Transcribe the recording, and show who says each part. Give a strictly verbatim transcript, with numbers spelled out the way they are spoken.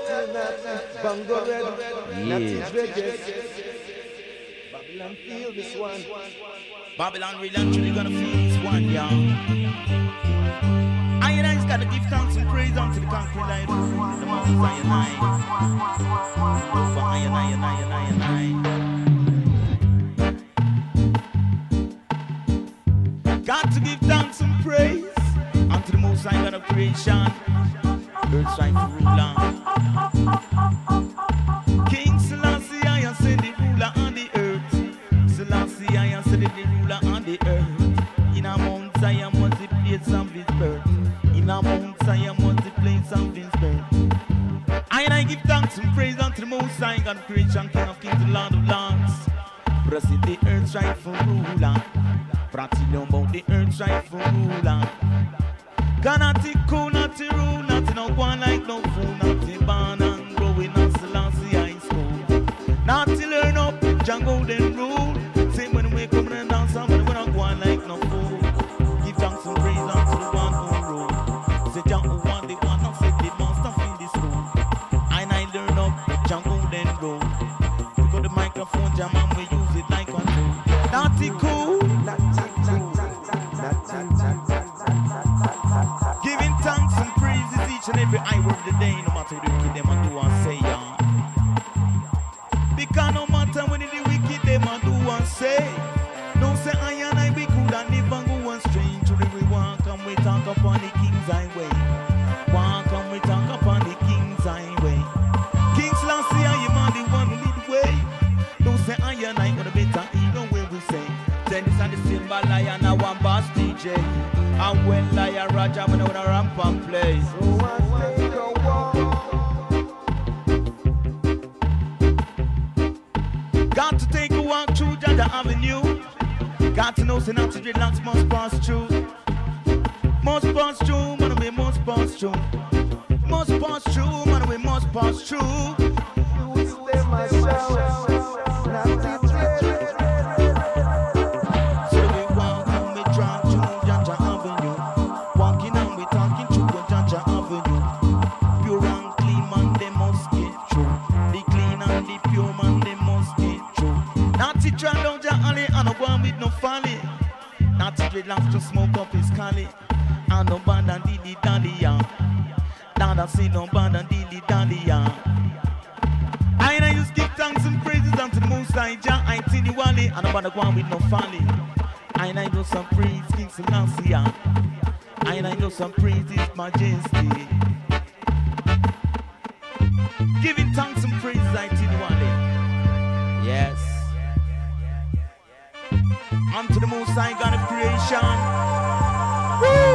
Speaker 1: Bongo red, Natty's reggae. Babylon feel this one.
Speaker 2: Babylon really and truly gonna feel this one, yeah. I and I's gotta give thanks and praise unto the concrete life. The mountains I and I. For I and I and I and I and I. Got to give thanks and praise unto the Most High God of creation. Earth's rightful ruler. King Selassie, I am said the ruler on the earth. Selassie, I am said the ruler on the earth. In a Mount Zion was the place of his birth. In a Mount Zion was the place of his birth. I and I give thanks and praise unto the Most High God of creation, King of kings, the Lord of lords. Blessed the earth's rightful ruler. Prating about the earth's rightful ruler. Cannot it cool, not it rule, not it no one like no fool, not it born and growing on Selassie High School. Not to learn up, Django then rule. Same when we come and dance, and when we not go on like no fool. Give thanks and praise unto the one who rule. Say Django one, the one, and say the master in this room. And I learn up, Django then rule. Because the microphone jam and we use it like control. Not it cool, not it cool, not it cool. Giving thanks and praises each and every hour of the day, no matter what the wicked them and do and say, yeah. Because no matter when the wicked them and do and say, don't say I and I be good and never go and strange. To the we walk and we talk upon the King's highway. Walk and we talk upon the King's highway. King Selassie, I am the one who lead the way. Don't say I and I gonna better even when we say. Then this and the symbol lion, I want boss D J. And when lion Roger, when I wanna ramp and play. So I take a walk. Got to take a walk through Jaja Avenue. Got to know say not to dreadlocks must pass through. Must pass through, man, we must pass through. Must pass through, man, we must pass through.
Speaker 1: You stay my shower, not it red.
Speaker 2: So we walk and we drive through Jaja Avenue. Walking and we talking through Jaja Avenue. Pure and clean, man, they must get through. The clean and the pure, man, they must get through. Not to try down Jah alley and no one with no folly. Not to dreadlocks to smoke up his collie. And no band and dilly dally, yeah. Now I see no band and dilly dally, yeah. I know you give thanks and praises unto the Most High Jah. I see the wally and no band go on with no folly. I know you some praise, King Selassie, yeah. I know you some praise, His Majesty. Giving thanks and praises, I see the wally. Yes. Unto the Most High God of creation. Woo!